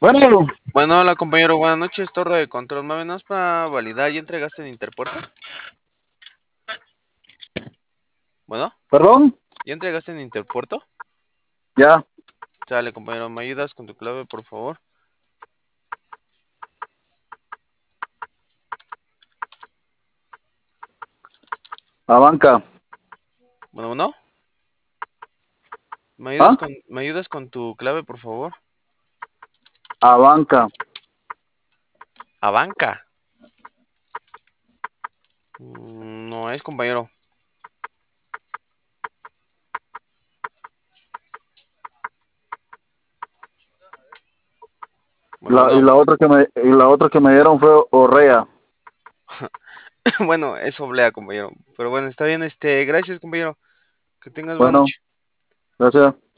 Bueno, Bueno, hola compañero, buenas noches, torre de control. ¿Me ven para validar? ¿Ya entregaste en Interpuerto? Bueno, perdón, ¿ya entregaste en Interpuerto? ya, Sale compañero, ¿me ayudas con tu clave, por favor? a banca, Bueno, ¿ah? ¿me ayudas con tu clave, por favor? A banca, A banca. No es compañero. y Bueno, la otra que me dieron fue Orrea. bueno, es oblea, compañero. Pero bueno, está bien, gracias compañero. Que tengas buena Bueno, noche. gracias.